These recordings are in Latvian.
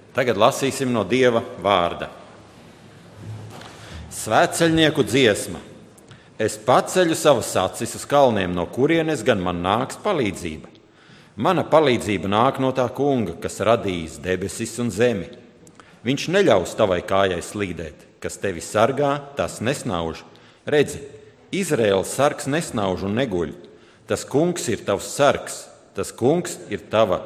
Tagad lasīsim no Dieva vārda. Svētceļnieku dziesma. Es paceļu savas acis uz kalniem, no kurienes gan man nāks palīdzība. Mana palīdzība nāk no tā Kunga, kas radījis debesis un zemi. Viņš neļaus tavai kājai slīdēt, kas tevi sargā, tas nesnauž. Redzi, Izraēlas sargs nesnauž un neguļ. Tas Kungs ir tavs sargs, tas Kungs ir tava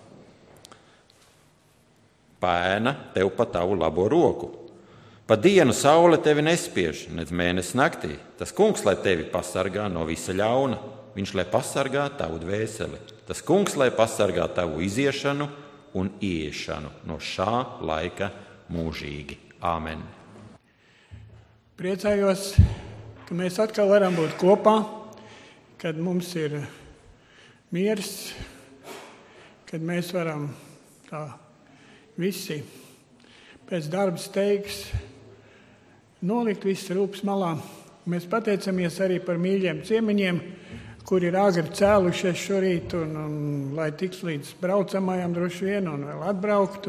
pēna tev pa tavu labo roku. Pa dienu saule tevi nespiež, nedz mēnesi naktī. Tas Kungs, lai tevi pasargā no visa ļauna. Viņš, lai pasargā tavu dvēseli. Tas Kungs, lai pasargā tavu iziešanu un ieiešanu no šā laika mūžīgi. Āmen. Priecājos, ka mēs atkal varam būt kopā, kad mums ir miers, kad mēs varam tā visi pēc darba steigas nolikt visas rūpes malā. Mēs pateicamies arī par mīļiem ciemiņiem, kuri ir agri cēlušies šorīt, un lai tiks līdz braucamajam droši vien, un vēl atbraukt.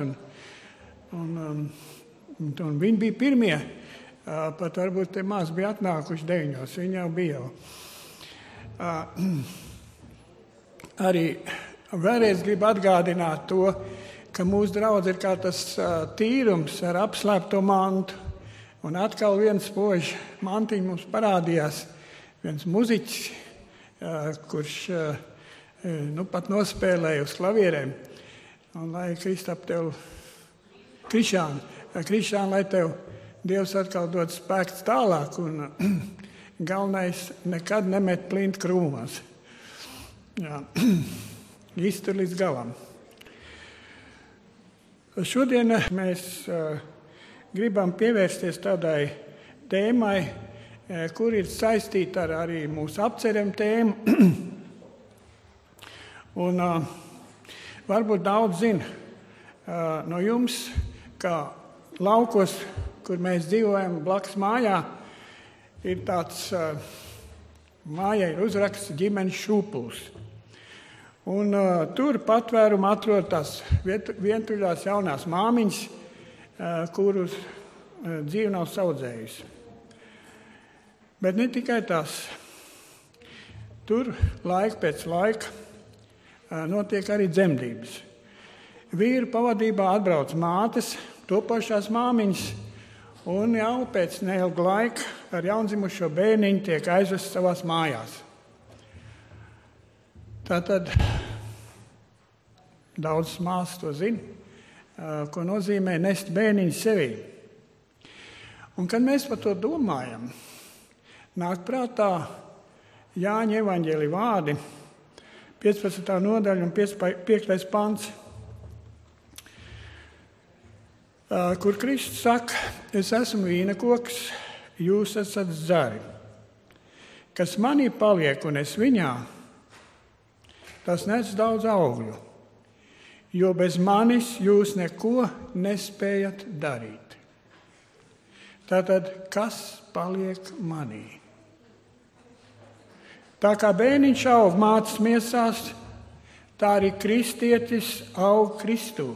Un viņi bija pirmie, pat varbūt te maz bija atnākuši 9, viņi jau bija jau. Arī vēlreiz gribu atgādināt to, ka mūsu draudz ir kā tas tīrums ar apslēpto mantu. Un atkal viens spožs mantiņš mums parādījās, viens muziķis, kurš pat nospēlēja uz klavierēm. Un lai Kristap tev, Krišān, lai tev Dievs atkal dod spēks tālāk, un galvenais nekad nemet plint krūmās. Jā, iztur līdz galam. Šodien mēs gribam pievērsties tādai tēmai, kur ir saistīta ar arī mūsu apceram tēmu. Un varbūt daudz zina no jums, ka laukos, kur mēs dzīvojam blakus mājā, ir tāds mājai ir uzraksts ģimenes šūpuls. Un tur patvērumu atrod tās vientuļās jaunās māmiņas, kurus dzīve nav saudzējusi. Bet ne tikai tās. Tur laika pēc laika notiek arī dzemdības. Vīru pavadībā atbrauc mātes, topošās māmiņas, un jau pēc neilga laika ar jaundzimušo bērniņu tiek aizvests savās mājās. Tātad daudzas māsas to zina, ko nozīmē nest bērniņu sevī. Un, kad mēs par to domājam, nāk prātā Jāņa evaņģēlija vārdi, 15. nodaļa un 5. pants, kur Kristus saka, es esmu vīnekoks, jūs esat zari. Kas manī paliek un es viņā, tas nes daudz augļu, jo bez manis jūs neko nespējat darīt. Tātad, kas paliek manī? Tā kā bērniņš aug mātes miesās, tā arī kristietis aug Kristū.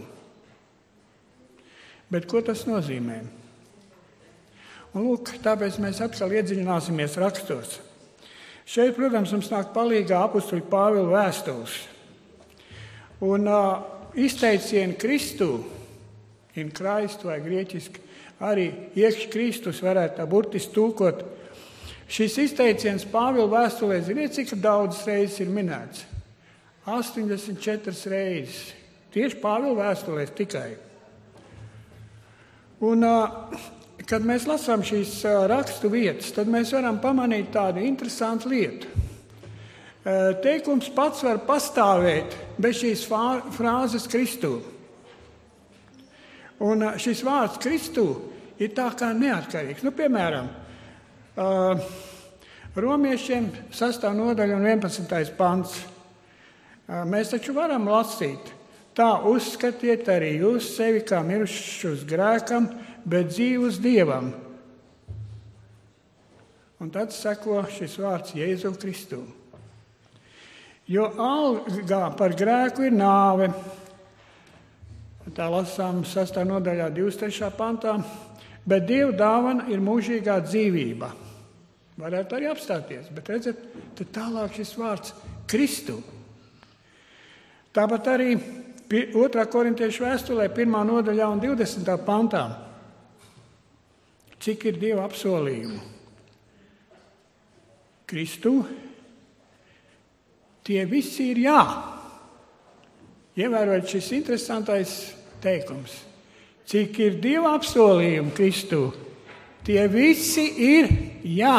Bet ko tas nozīmē? Un lūk, tāpēc mēs atkal iedziļināsimies rakstos. Šeit, protams, mums nāk palīgā apustuļa Pāvila vēstules. Un izteicieni Kristū, in Christ vai grieķiski, arī iekš Kristus varētu tā burtiski tūkot. Šis izteiciens Pāvila vēstulē, ziniet, cik daudzas reizes ir minēts? 84 reizes. Tieši Pāvila vēstulēs tikai. Un kad mēs lasām šīs rakstu vietas, tad mēs varam pamanīt tādu interesantu lietu. Teikums pats var pastāvēt bez šīs frāzes Kristū. Un šis vārds Kristū ir tā kā neatkarīgs. Piemēram, Romiešiem 6. nodaļa un 11. pants. Mēs taču varam lasīt. Tā uzskatiet arī jūs sevi kā mirušus grēkam, bet dzīvus Dievam. Un tad seko šis vārds Jēzu Kristū. Jo algā par grēku ir nāve. Tā lasām 6. nodaļā 23. pantā. Bet Dieva dāvana ir mūžīgā dzīvība. Varētu arī apstāties, bet redzat, tad tālāk šis vārds Kristu. Tāpat arī 2. korintiešu vēstulē 1. nodaļā un 20. pantā. Cik ir Dieva apsolījumu? Kristu, tie visi ir jā. Ievērojot šis interesantais teikums. Cik ir Dieva apsolījumu Kristu, tie visi ir jā.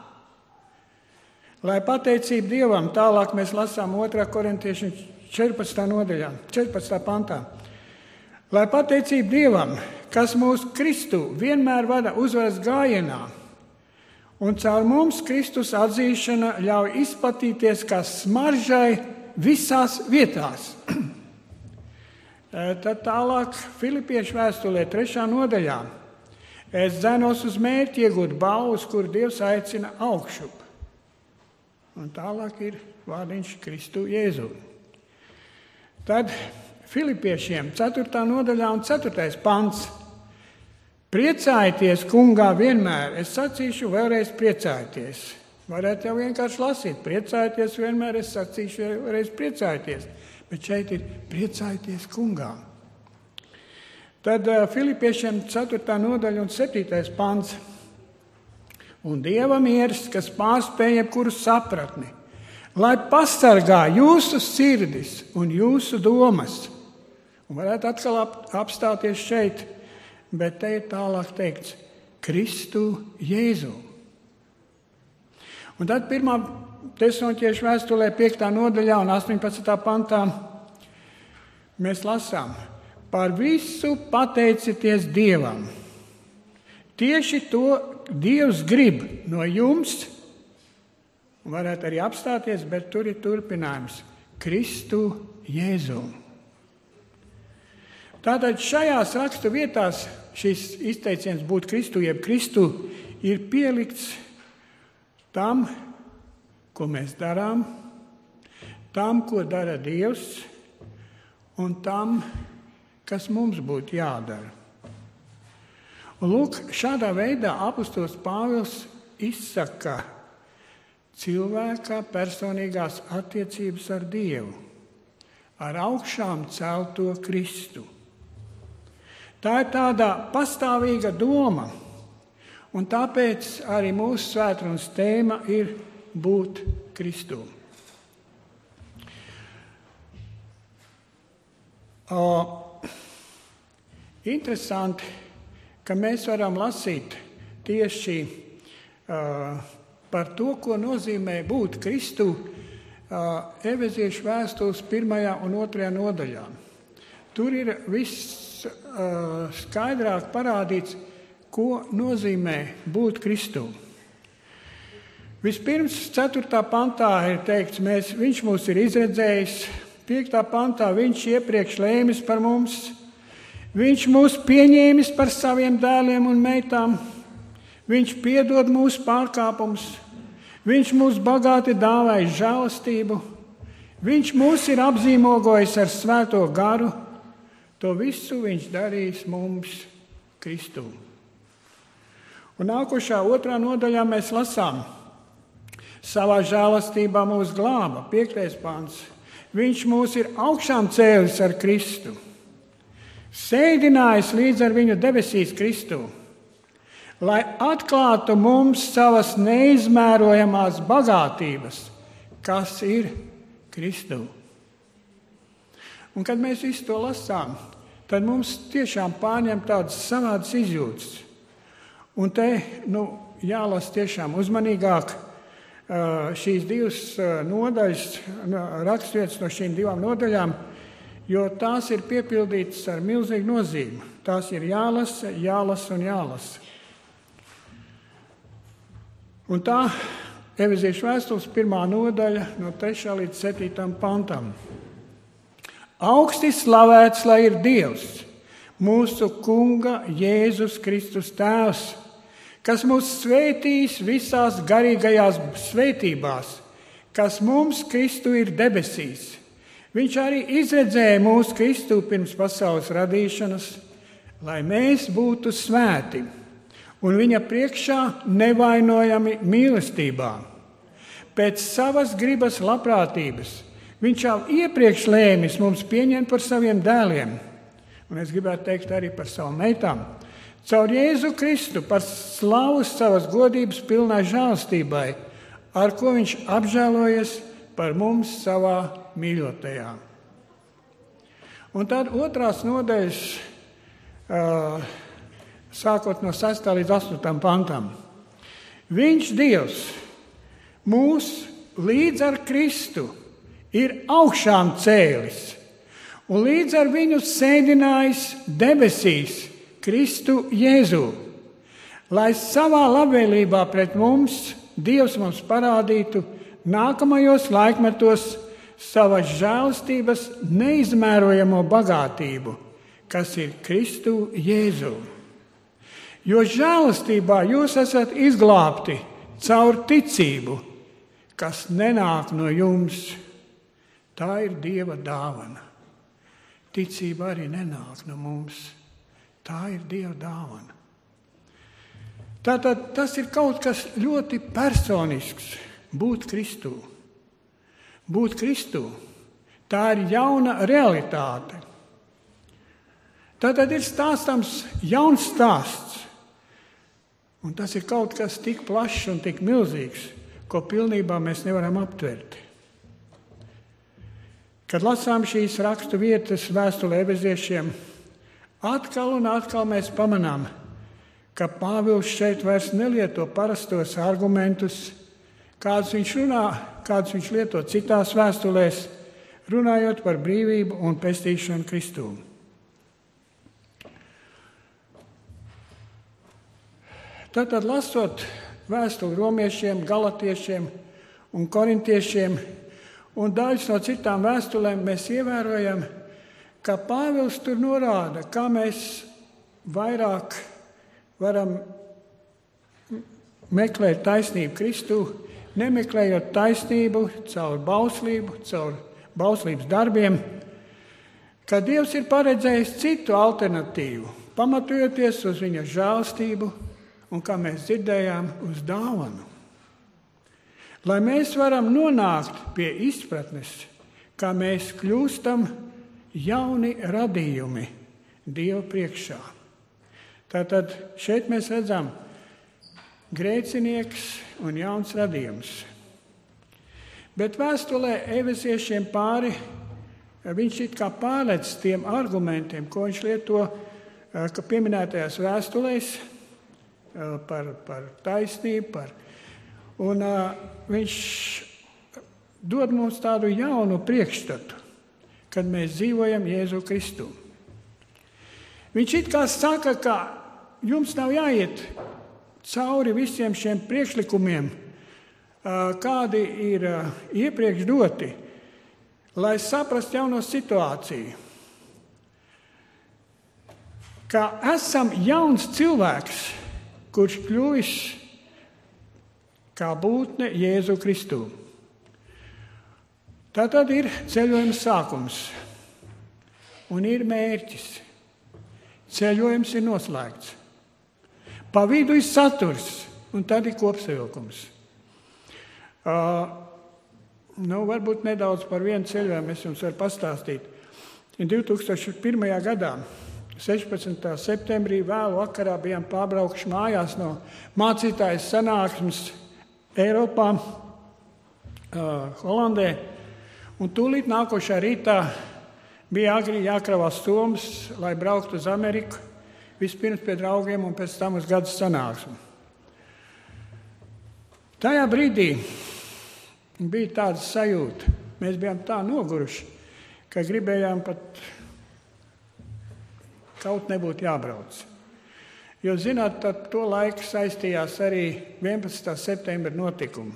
Lai pateicību Dievam, tālāk mēs lasām 2. korintiešu 14. nodaļā, 14. pantā. Lai pateicību Dievam, kas mūsu Kristu vienmēr vada uzvaras gājienā, un caur mums Kristus atzīšana ļauj izplatīties kā smaržai visās vietās. Tad tālāk Filipiešu vēstulē 3. nodaļā. Es dzenos uz mērķi iegūt balvas, kur Dievs aicina augšup. Un tālāk ir vārdiņš Kristu Jēzu. Tad Filipiešiem 4. nodaļā un 4. pants. Priecājieties kungā vienmēr. Es sacīšu vēlreiz priecājieties. Varētu jau vienkārši lasīt. Priecājieties vienmēr, es sacīšu vēlreiz priecājieties. Bet šeit ir priecājieties kungā. Tad Filipiešiem 4. nodaļa un 7. pants. Un Dieva miers, kas pārspēj jebkuru sapratni, lai pasargā jūsu sirdis un jūsu domas. Un varētu atkal apstāties šeit, bet te ir tālāk teikts Kristu Jēzu. Un tad 1. Tesaloniķiešu vēstulē 5. nodaļā un 18. pantā mēs lasām: par visu pateicieties Dievam. Tieši to Dievs grib no jums, un varētu arī apstāties, bet tur ir turpinājums Kristu Jēzu. Tātad šajās rakstu vietās šis izteiciens būt Kristu, jeb Kristu, ir pielikts tam, ko mēs darām, tam, ko dara Dievs, un tam, kas mums būtu jādara. Un lūk, šādā veidā apustulis Pāvils izsaka cilvēka personīgās attiecības ar Dievu, ar augšām celto Kristu. Tā ir tāda pastāvīga doma, un tāpēc arī mūsu svētdienas tēma ir būt Kristu. Interesanti, ka mēs varam lasīt tieši par to, ko nozīmē būt Kristu Efeziešu vēstules 1. un 2. nodaļā. Tur ir viss skaidrāk parādīts, ko nozīmē būt Kristu. Vispirms 4. pantā ir teikts, viņš mūs ir izredzējis, 5. pantā viņš iepriekš lēmis par mums, viņš mūs pieņēmis par saviem dēliem un meitām, viņš piedod mūsu pārkāpumus, viņš mūs bagāti dāvājis žēlastību, viņš mūs ir apzīmogojis ar svēto garu, to visu viņš darīs mums Kristu. Un nākošā 2. nodaļā mēs lasām, savā žēlastībā mūs glāba, 5. pants. Viņš mūs ir augšām cēlis ar Kristu, sēdinājis līdz ar viņu debesīs Kristu, lai atklātu mums savas neizmērojamās bagātības, kas ir Kristu. Un kad mēs visu to lasām, tad mums tiešām pārņem tādas savādas izjūtas. Un te jālasa tiešām uzmanīgāk šīs divas nodaļas, raksturvietas no šīm 2 nodaļām, jo tās ir piepildītas ar milzīgu nozīmi. Tās ir jālasa, jālasa un jālasa. Un tā Efeziešu vēstules 1. nodaļa no 3. līdz 7. pantam. Augsti slavēts, lai ir Dievs, mūsu Kunga Jēzus Kristus Tēvs, kas mūs svētīs visās garīgajās svētībās, kas mums Kristu ir debesīs, Viņš arī izredzēja mūsu Kristu pirms pasaules radīšanas, lai mēs būtu svēti un viņa priekšā nevainojami mīlestībā. Pēc savas gribas labprātības viņš jau iepriekš lēmis mums pieņemt par saviem dēliem, un es gribētu teikt arī par savām meitām, caur Jēzu Kristu par slavu savas godības pilnai žēlastībai, ar ko viņš apžēlojies par mums savā mīļotajā. Un tad 2. nodaļas, sākot no 6. līdz 8. pantam. Viņš, Dievs, mūs līdz ar Kristu ir augšām cēlis un līdz ar viņu sēdinājis debesīs Kristu Jēzu, lai savā labvēlībā pret mums Dievs mums parādītu nākamajos laikmetos savas žēlastības neizmērojamo bagātību, kas ir Kristu Jēzu. Jo žēlastībā jūs esat izglābti caur ticību, kas nenāk no jums. Tā ir Dieva dāvana. Ticība arī nenāk no mums. Tā ir Dieva dāvana. Tātad tas ir kaut kas ļoti personisks – būt Kristū. Būt Kristū. Tā ir jauna realitāte. Tātad ir stāstams jauns stāsts. Un tas ir kaut kas tik plašs un tik milzīgs, ko pilnībā mēs nevaram aptvert. Kad lasām šīs rakstu vietas vēstulē Efeziešiem, atkal un atkal mēs pamanām, ka Pāvils šeit vairs nelieto parastos argumentus, kādus viņš lieto citās vēstulēs, runājot par brīvību un pestīšanu Kristū. Tātad, lasot vēstuli romiešiem, galatiešiem un korintiešiem un daļas no citām vēstulēm, mēs ievērojam, ka Pāvils tur norāda, kā mēs vairāk varam meklēt taisnību Kristū, nemeklējot taisnību caur bauslību, caur bauslības darbiem, ka Dievs ir paredzējis citu alternatīvu, pamatojoties uz viņa žēlastību un, kā mēs dzirdējām, uz dāvanu. Lai mēs varam nonākt pie izpratnes, kā mēs kļūstam jauni radījumi Dieva priekšā. Tātad šeit mēs redzam grēcinieks un jauns radījums. Bet vēstulē Efeziešiem pāri, viņš it kā pārlec tiem argumentiem, ko viņš lieto, ka pieminētajās vēstulēs, par taisnību, un viņš dod mums tādu jaunu priekšstatu, kad mēs dzīvojam Jēzu Kristu. Viņš it kā saka, ka jums nav jāiet cauri visiem šiem priekšlikumiem, kādi ir iepriekš doti, lai saprastu jauno situāciju. Ka esam jauns cilvēks, kurš kļuvis kā būtne Jēzu Kristu. Tātad ir ceļojuma sākums un ir mērķis. Ceļojums ir noslēgts. Pa vidu ir saturs un tad ir kopsavilkums. Varbūt nedaudz par vienu ceļojumu es jums varu pastāstīt. 2001. gadā 16. septembrī vēlu vakarā bijām pārbraukuši mājās no mācītājas sanāksmes Eiropā, Holandē, un tūlīt nākošā rītā bija agri jākravās somas, lai brauktu uz Ameriku, vispirms pie draugiem un pēc tam uz gadu sanāksmi. Tajā brīdī bija tāda sajūta, mēs bijām tā noguruši, ka gribējām pat kaut nebūtu jābrauc. Jo, zināt, to laiku saistījās arī 11. septembra notikumi.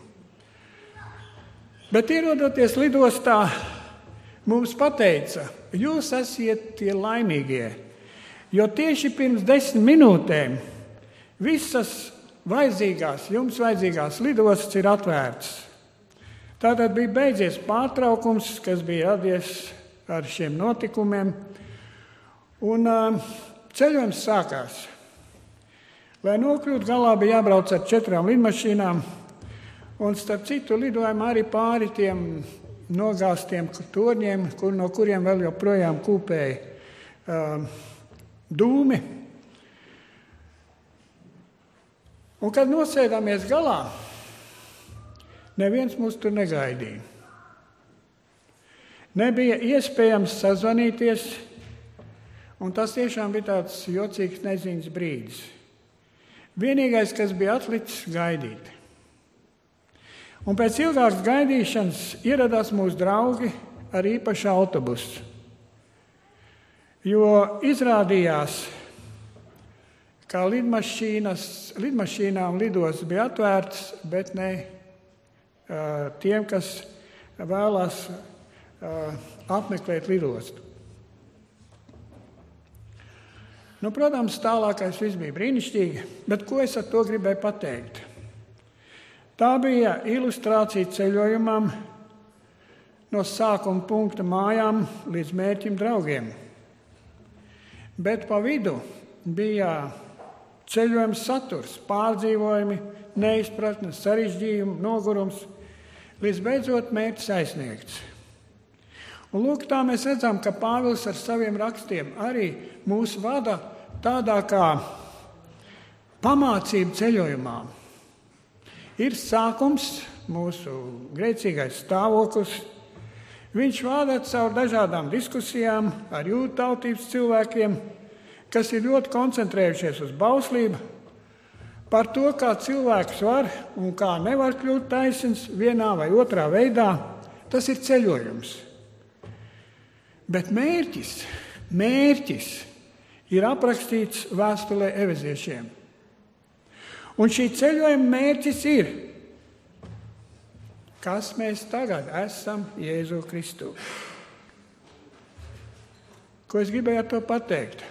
Bet ierodoties lidostā, mums pateica, jūs esiet tie laimīgie, jo tieši pirms 10 minūtēm visas jums vajadzīgās lidostas ir atvērtas. Tātad bija beidzies pārtraukums, kas bija radies ar šiem notikumiem, un ceļojums sākās. Lai nokļūtu galā, bija jābrauc ar 4 lidmašīnām, un starp citu lidojām arī pāri tiem nogāztiem torņiem, no kuriem vēl joprojām kūpēja dūmi. Un, kad nosēdāmies galā, neviens mūs tur negaidīja. Nebija iespējams sazvanīties, un tas tiešām bija tāds jocīgs neziņas brīdis. Vienīgais, kas bija atlicis, gaidīt. Un pēc ilgākas gaidīšanas ieradās mūsu draugi ar īpašu autobusu, jo izrādījās, ka lidmašīnām lidos bija atvērts, bet ne tiem, kas vēlās apmeklēt lidostu. Protams, tālākais viss bija brīnišķīgi, bet ko es ar to gribēju pateikt? Tā bija ilustrācija ceļojumam no sākuma punkta mājām līdz mērķim draugiem. Bet pa vidu bija ceļojuma saturs, pārdzīvojumi, neizpratne, sarežģījumi, nogurums, līdz beidzot mērķis aizsniegts. Un lūk, tā mēs redzam, ka Pāvils ar saviem rakstiem arī mūs vada tādā kā pamācību ceļojumā. Ir sākums, mūsu grēcīgais stāvoklis. Viņš vada caur dažādām diskusijām ar jūdu tautības cilvēkiem, kas ir ļoti koncentrējušies uz bauslību, par to, kā cilvēks var un kā nevar kļūt taisns vienā vai otrā veidā. Tas ir ceļojums. Bet mērķis ir aprakstīts vēstulē Efeziešiem. Un šī ceļojuma mērķis ir, kas mēs tagad esam Jēzu Kristu. Ko es gribēju ar to pateikt?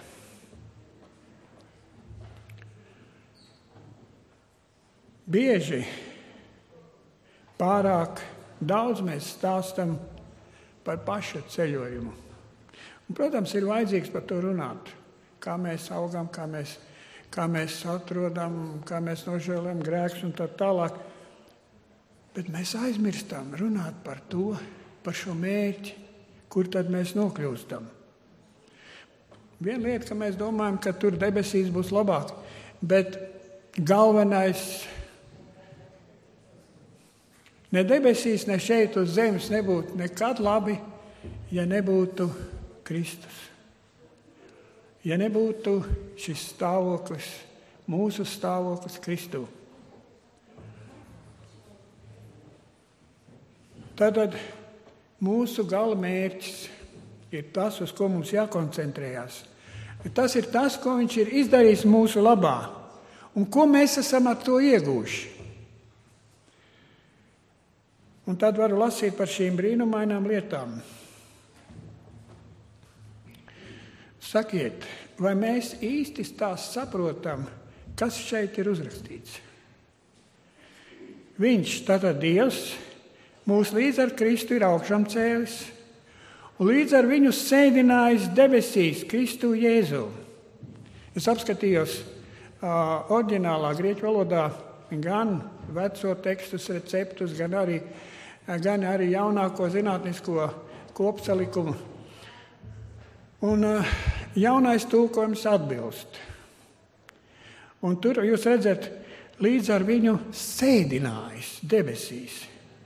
Bieži pārāk daudz mēs stāstam par pašu ceļojumu. Un, protams, ir vajadzīgs par to runāt, kā mēs augam, kā mēs atrodam, kā mēs nožēlojam grēkus un tā tālāk. Bet mēs aizmirstam runāt par to, par šo mērķi, kur tad mēs nokļūstam. Viena lieta, ka mēs domājam, ka tur debesīs būs labāk, bet galvenais ne debesīs, ne šeit uz zemes nebūtu nekad labi, ja nebūtu Kristus. Ja nebūtu šis stāvoklis, mūsu stāvoklis Kristū. Tātad mūsu gala mērķis ir tas, uz ko mums jākoncentrējās. Tas ir tas, ko viņš ir izdarījis mūsu labā un ko mēs esam ar to ieguvuši. Un tad varu lasīt par šīm brīnumainām lietām. Sakiet, vai mēs īsti tās saprotam, kas šeit ir uzrakstīts? Viņš, tātad Dievs, mūs līdz ar Kristu ir augšām cēlis un līdz ar viņu sēdinājis debesīs Kristu Jēzu. Es apskatījos oriģinālā grieķu valodā gan veco tekstus receptus, gan arī jaunāko zinātnisko kopsalikumu. Un jaunais tulkojums atbilst. Un tur jūs redzat, līdz ar viņu sēdinājis debesīs.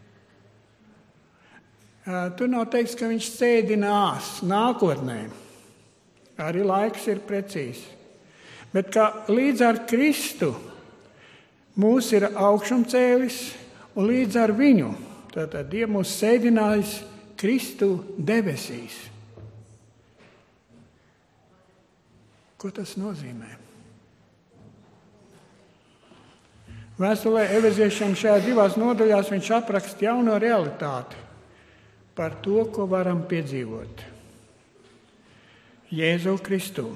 Tur nav teikts, ka viņš sēdinās nākotnē. Arī laiks ir precīzi. Bet ka līdz ar Kristu mūs ir augšām cēlis un līdz ar viņu, tātad Dievs mūs sēdinājis Kristu debesīs. Ko tas nozīmē? Vēstulē Efeziešiem šajā 2 nodaļās viņš apraksta jauno realitāti par to, ko varam piedzīvot. Jēzu Kristu.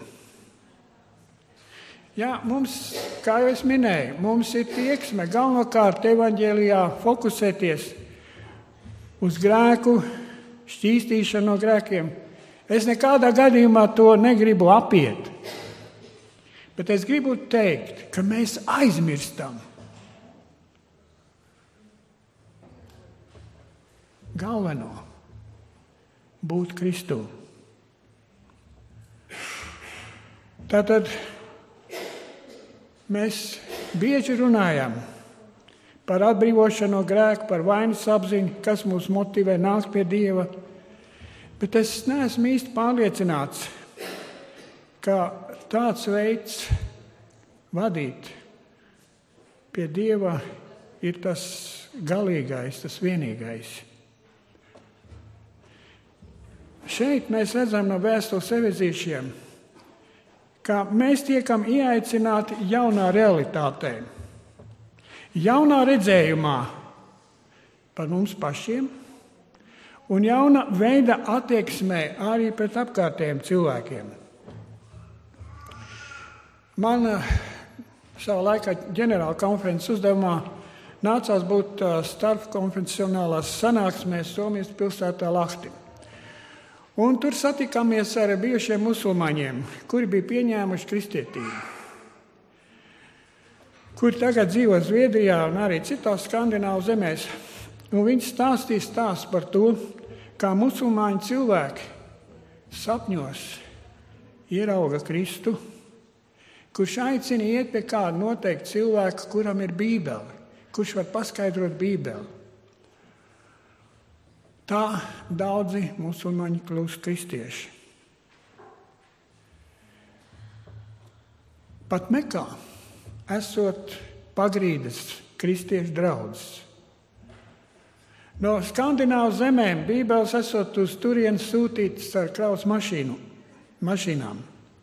Jā, mums, kā jau es minēju, mums ir tieksme galvenokārt evaņģēlijā fokusēties uz grēku, šķīstīšanu no grēkiem. Es nekādā gadījumā to negribu apiet. Bet es gribu teikt, ka mēs aizmirstam galveno būt Kristū. Tātad mēs bieži runājam par atbrīvošanu no grēka, par vainas apziņu, kas mūs motivē nākt pie Dieva. Bet es neesmu īsti pārliecināts, ka tāds veids vadīt pie Dieva ir tas galīgais, tas vienīgais. Šeit mēs redzam no vēstules efezīšiem, ka mēs tiekam ieaicināti jaunā realitātē, jaunā redzējumā par mums pašiem un jauna veida attieksmē arī pret apkārtējiem cilvēkiem. Man savā laikā ģenerāla konferences uzdevumā nācās būt starpkonfesionālās sanāksmēs Somijas pilsētā Lahti. Un tur satikāmies ar bijušiem musulmaņiem, kuri bija pieņēmuši kristietību, kuri tagad dzīvo Zviedrijā un arī citās skandināvu zemēs. Un viņi stāstīja stāstu par to, kā musulmaņu cilvēki sapņos ierauga Kristu, kurš aicina iet pie kāda noteikta cilvēka, kuram ir Bībele, kurš var paskaidrot Bībeli. Tā daudzi musulmaņi kļūst kristieši. Pat Mekā esot pagrīdes kristiešu draudzes. No skandināvu zemēm Bībeles esot uz turieni sūtītas ar kravas mašīnām.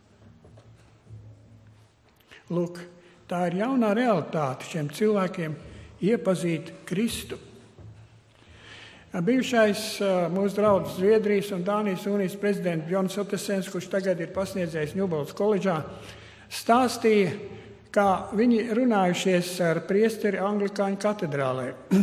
Lūk, tā ir jaunā realitāte šiem cilvēkiem iepazīt Kristu. Bijušais mūsu draugs Zviedrijas un Dānijas unijas prezidents Bjorns Ottesens, kurš tagad ir pasniedzējis Ņūboltas koledžā, stāstīja, kā viņi runājušies ar priesteri Anglikāņu katedrālē.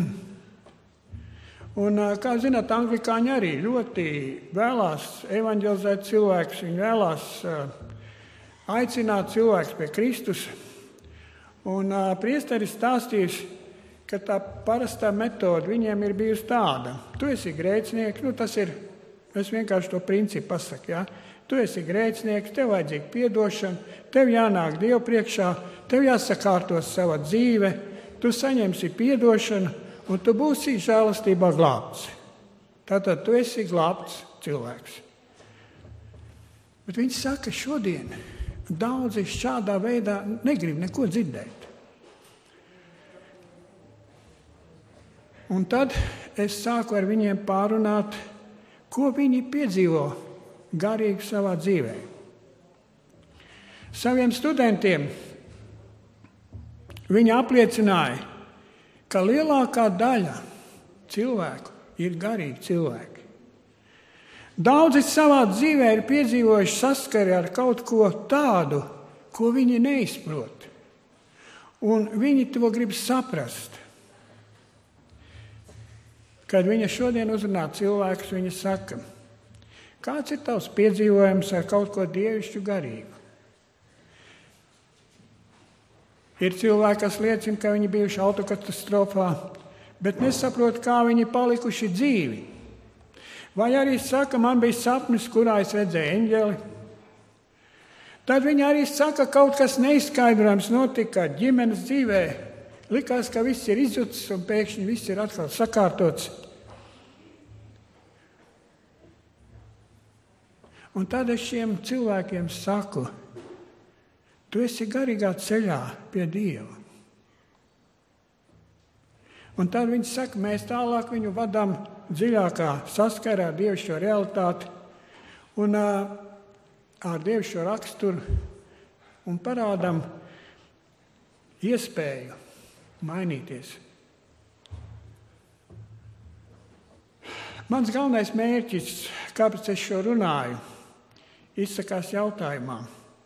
Un, kā zināt, anglikāņi arī ļoti vēlās evanģelizēt cilvēkus, viņi vēlās aicināt cilvēkus pie Kristus. Un priesteris stāstījis, ka tā parastā metode viņiem ir bijusi tāda. Tu esi grēcinieks, es vienkārši to principu pasaku, ja? Tu esi grēcinieks, tev vajadzīga piedošana, tev jānāk Dievu priekšā, tev jāsakārto sava dzīve, tu saņemsi piedošanu un tu būsi žēlastībā glābts. Tātad tu esi glābts cilvēks. Bet viņi saka, šodien daudzi šādā veidā negrib neko dzirdēt. Un tad es sāku ar viņiem pārunāt, ko viņi piedzīvo garīgi savā dzīvē. Saviem studentiem viņi apliecināja, ka lielākā daļa cilvēku ir garīgi cilvēki. Daudzi savā dzīvē ir piedzīvojuši saskari ar kaut ko tādu, ko viņi neizprot. Un viņi to grib saprast. Kad viņa šodien uzrunā cilvēkus, viņa saka, kāds ir tavs piedzīvojums ar kaut ko dievišķu garīgu? Ir cilvēki, kas liecina, ka viņi bijuši autokatastrofā, bet nesaprot, kā viņi palikuši dzīvi. Vai arī saka, man bija sapnis, kurā es redzēju eņģeli. Tad viņi arī saka, kaut kas neizskaidrojams notika ģimenes dzīvē. Likās, ka viss ir izjutis un pēkšņi viss ir atkal sakārtots. Un tad es šiem cilvēkiem saku, tu esi garīgā ceļā pie Dieva. Un tad viņi saka, mēs tālāk viņu vadām dziļākā saskarā ar dievišķo realitāti un ar dievišķo raksturu un parādām iespēju mainīties. Mans galvenais mērķis, kāpēc es šo runāju, izsakās jautājumā.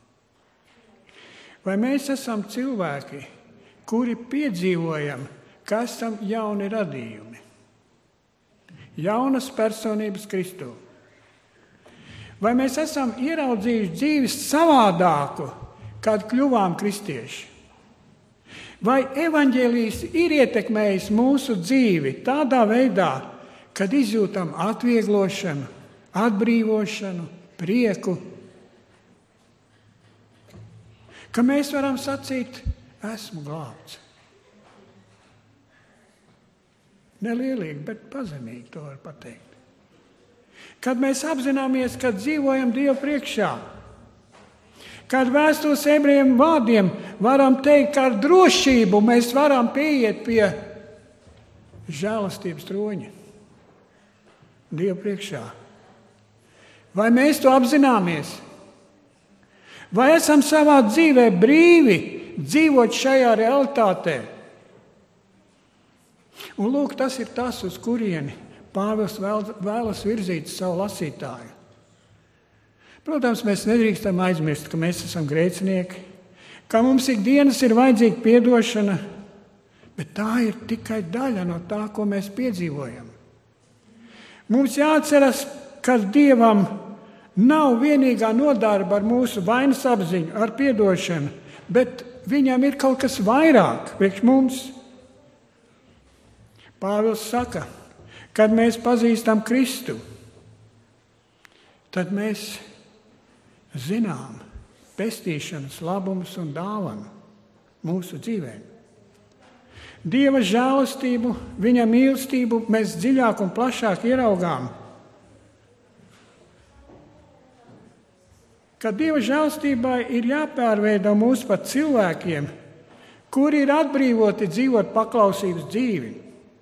Vai mēs esam cilvēki, kuri piedzīvojam, ka esam jauni radījumi? jaunas personības Kristū? Vai mēs esam ieraudzījuši dzīves savādāku, kad kļuvām kristieši? Vai evaņģēlijs ir ietekmējis mūsu dzīvi tādā veidā, kad izjūtam atvieglošanu, atbrīvošanu, prieku? Ka mēs varam sacīt, esmu glābts. Nelielīgi, bet pazemīgi to var pateikt. Kad mēs apzināmies, ka dzīvojam Dievu priekšā, kad vēstules ebrejiem vārdiem varam teikt, ka ar drošību mēs varam pieiet pie žēlastības troņa Dievu priekšā. Vai mēs to apzināmies? Vai esam savā dzīvē brīvi dzīvot šajā realitātē? Un lūk, tas ir tas, uz kurieni Pāvils vēlas virzīt savu lasītāju. Protams, mēs nedrīkstam aizmirst, ka mēs esam grēcinieki, ka mums ikdienas ir vajadzīga piedošana, bet tā ir tikai daļa no tā, ko mēs piedzīvojam. Mums jāatceras, ka Dievam nav vienīgā nodarba ar mūsu vainas apziņu, ar piedošanu, bet viņam ir kaut kas vairāk priekš mums. Pāvils saka, kad mēs pazīstam Kristu, tad mēs zinām pestīšanas labumus un dāvanu mūsu dzīvēm. Dieva žēlastību, viņa mīlestību mēs dziļāk un plašāk ieraugām. Ka Dieva žēlastībai ir jāpārveido mūs par cilvēkiem, kuri ir atbrīvoti dzīvot paklausības dzīvi.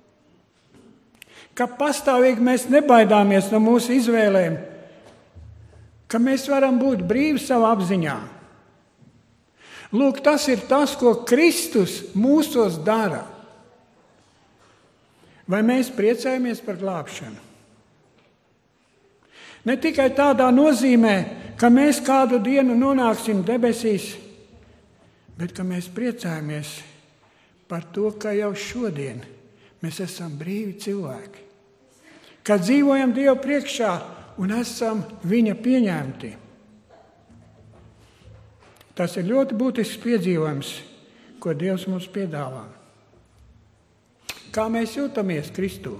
Ka pastāvīgi mēs nebaidāmies no mūsu izvēlēm, ka mēs varam būt brīvi savā apziņā. Lūk, tas ir tas, ko Kristus mūsos dara. Vai mēs priecājamies par glābšanu? Ne tikai tādā nozīmē, ka mēs kādu dienu nonāksim debesīs, bet ka mēs priecājamies par to, ka jau šodien mēs esam brīvi cilvēki. Kad dzīvojam Dievu priekšā un esam viņa pieņemti. Tas ir ļoti būtisks piedzīvojums, ko Dievs mums piedāvā. Kā mēs jūtamies Kristū?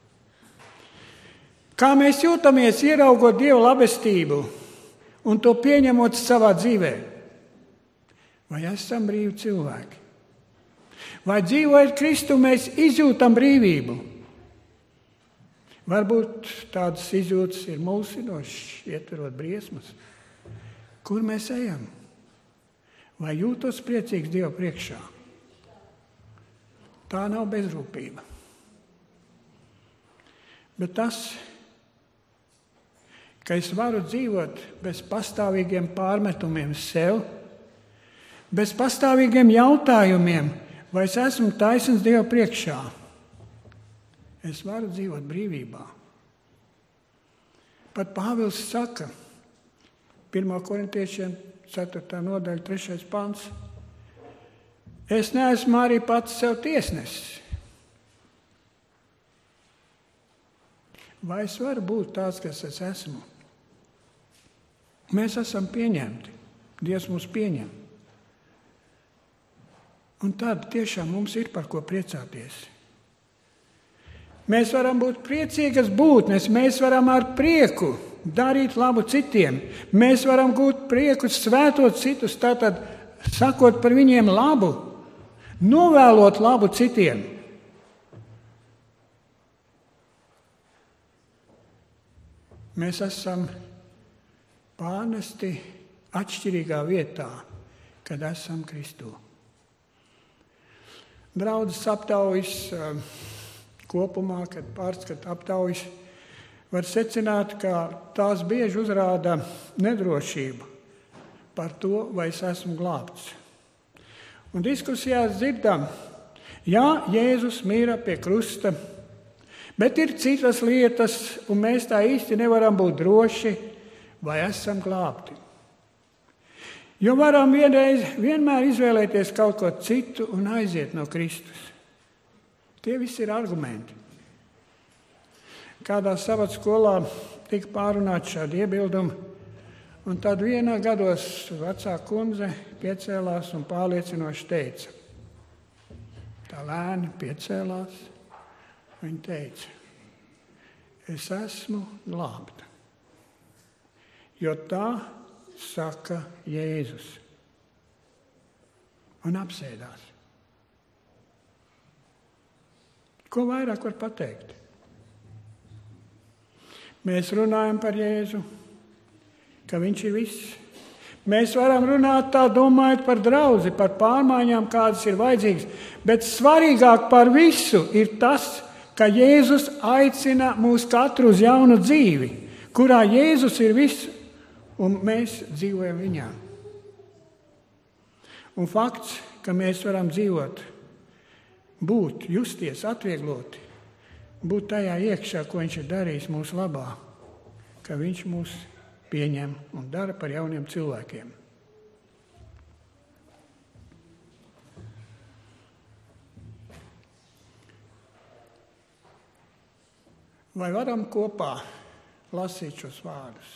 Kā mēs jūtamies ieraugot Dieva labestību un to pieņemot savā dzīvē? Vai esam brīvi cilvēki? Vai dzīvojot Kristu mēs izjūtam brīvību? Varbūt tādas izjūtas ir mulsinošas, ietverot briesmas. Kur mēs ejam? Vai jūtos priecīgs Dieva priekšā? Tā nav bezrūpība. Bet tas, ka es varu dzīvot bez pastāvīgiem pārmetumiem sev, bez pastāvīgiem jautājumiem, vai es esmu taisns Dieva priekšā, es varu dzīvot brīvībā. Pat Pāvils saka, 1. korintiešiem 4. nodaļa 3. pants, es neesmu arī pats sev tiesnesis. Vai es varu būt tāds, kas es esmu? Mēs esam pieņemti. Dievs mūs pieņem. Un tad tiešām mums ir par ko priecāties. Mēs varam būt priecīgas būtnes, mēs varam ar prieku darīt labu citiem. Mēs varam gūt prieku svētot citus, tātad sakot par viņiem labu, novēlot labu citiem. Mēs esam pārnesti atšķirīgā vietā, kad esam Kristū. Draudzes aptaujas kopumā, kad pārskata aptaujas, var secināt, ka tās bieži uzrāda nedrošību par to, vai es esmu glābts. Un diskusijās dzirdam, jā, Jēzus mīra pie krusta, bet ir citas lietas, un mēs tā īsti nevaram būt droši, vai esam glābti. Jo varam vienmēr izvēlēties kaut ko citu un aiziet no Kristus. Tie visi ir argumenti. kādā savā skolā tika pārunāti šādi iebildumi, un tad vienā gados vecā kundze piecēlās un pārliecinoši teica. Tā lēni piecēlās, viņa teica, es esmu glābta, jo tā saka Jēzus, un apsēdās. Ko vairāk var pateikt? Mēs runājam par Jēzu, ka viņš ir viss. Mēs varam runāt tā, domājot par draudzi, par pārmaiņām, kādas ir vajadzīgas, bet svarīgāk par visu ir tas, ka Jēzus aicina mūs katru uz jaunu dzīvi, kurā Jēzus ir viss, un mēs dzīvojam viņā. Un fakts, ka mēs varam dzīvot, būt, justies, atviegloti, būt tajā iekšā, ko viņš ir darījis mūsu labā, ka viņš mūs pieņem un dara par jauniem cilvēkiem. Vai varam kopā lasīt šos vārdus?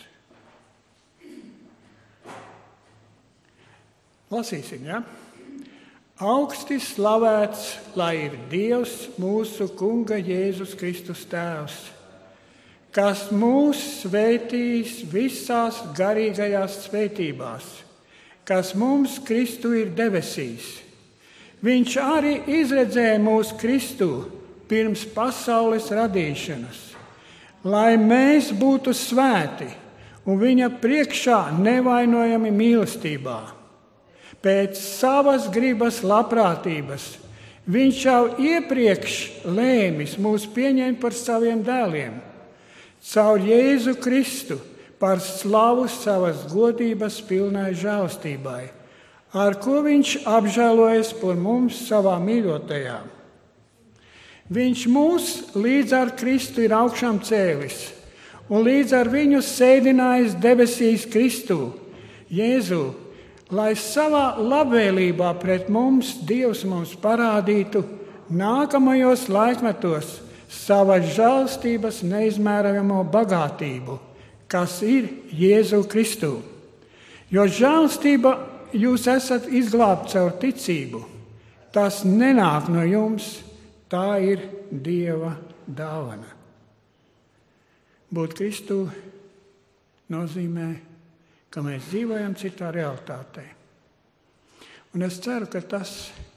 Lasīsim, ja? Augsti slavēts, lai ir Dievs, mūsu Kunga Jēzus Kristus Tēvs, kas mūs svētīs visās garīgajās svētībās, kas mums Kristu ir debesīs. Viņš arī izredzēja mūsu Kristu pirms pasaules radīšanas, lai mēs būtu svēti un viņa priekšā nevainojami mīlestībā. Pēc savas gribas labprātības viņš jau iepriekš lēmis mūs pieņemt par saviem dēliem, caur Jēzu Kristu par slavu savas godības pilnai žēlastībai, ar ko viņš apžēlojas par mums savā mīļotajā. Viņš mūs līdz ar Kristu ir augšām cēlis un līdz ar viņu sēdinājis debesīs Kristū, Jēzu, lai savā labvēlībā pret mums Dievs mums parādītu nākamajos laikmetos savas žēlstības neizmērojamo bagātību, kas ir Jēzu Kristū. Jo žēlstība jūs esat izglābti caur ticību. Tas nenāk no jums, tā ir Dieva dāvana. Būt Kristū nozīmē, ka mēs dzīvojam citā realitātē. Un es ceru, ka tas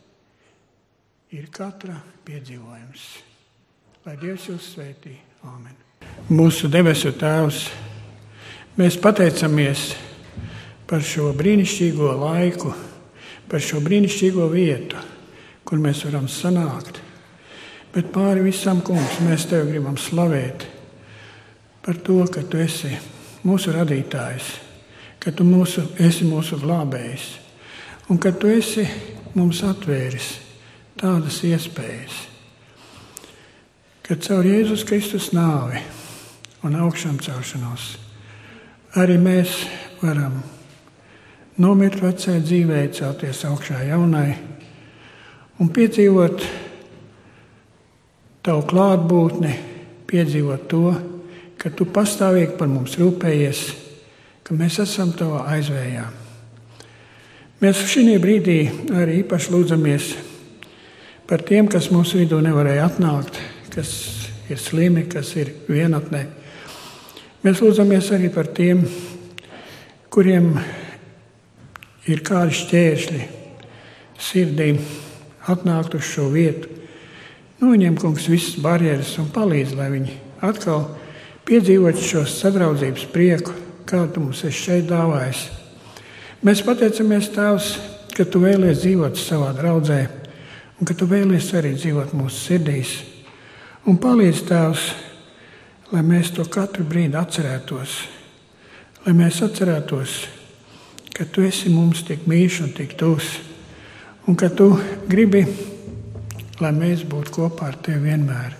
ir katra piedzīvojums. Lai Dievs jūs svētī. Āmen. Mūsu debesu Tēvs, mēs pateicamies par šo brīnišķīgo laiku, par šo brīnišķīgo vietu, kur mēs varam sanākt. Bet pāri visam, Kungs, mēs Tev gribam slavēt par to, ka Tu esi mūsu radītājs, ka Tu esi mūsu glābējs un ka Tu esi mums atvēris tādas iespējas, ka caur Jēzus Kristus nāvi un augšām celšanos arī mēs varam nomirt vecai dzīvei, celties augšā jaunai un piedzīvot Tavu klātbūtni, piedzīvot to, ka Tu pastāvīgi par mums rūpējies, ka mēs esam Tavā aizvējā. Mēs šī brīdī arī īpaši lūdzamies par tiem, kas mūsu vidū nevarēja atnākt, kas ir slimi, kas ir vienatnē. Mēs lūdzamies arī par tiem, kuriem ir kādi šķēršļi sirdī atnākt uz šo vietu. Viņiem, Kungs, visas barjeras un palīdz, lai viņi atkal piedzīvot šo sadraudzības prieku, kādu Tu mums esi šeit dāvājis. Mēs pateicamies, Tēvs, ka Tu vēlies dzīvot savā draudzē un ka Tu vēlies arī dzīvot mūsu sirdīs. Un palīdz, Tēvs, lai mēs to katru brīdi atcerētos, lai mēs atcerētos, ka Tu esi mums tik mīļš un tik tuvs un ka Tu gribi, lai mēs būtu kopā ar Tevi vienmēr.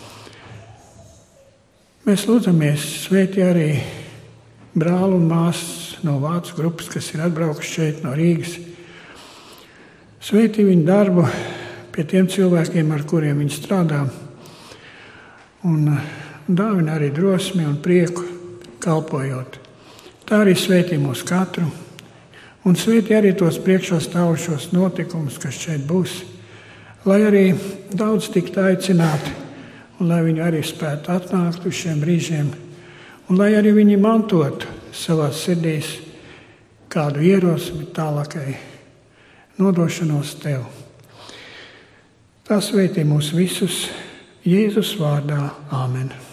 Mēs lūdzamies, svētī arī brāli un māsas no vācu grupas, kas ir atbraukuši šeit no Rīgas. Svētī viņu darbu pie tiem cilvēkiem, ar kuriem viņi strādā. Un un dāvina arī drosmi un prieku kalpojot. Tā arī sveitī mūs katru, un sveitī arī tos priekšā stāvošos notikumus, kas šeit būs, lai arī daudz tiktu aicināti, un lai viņi arī spētu atnākt uz šiem brīžiem, un lai arī viņi mantotu savās sirdīs kādu ierosmi tālākai nodošanos tev. Tā sveitī mūs visus Jēzus vārdā. Āmen.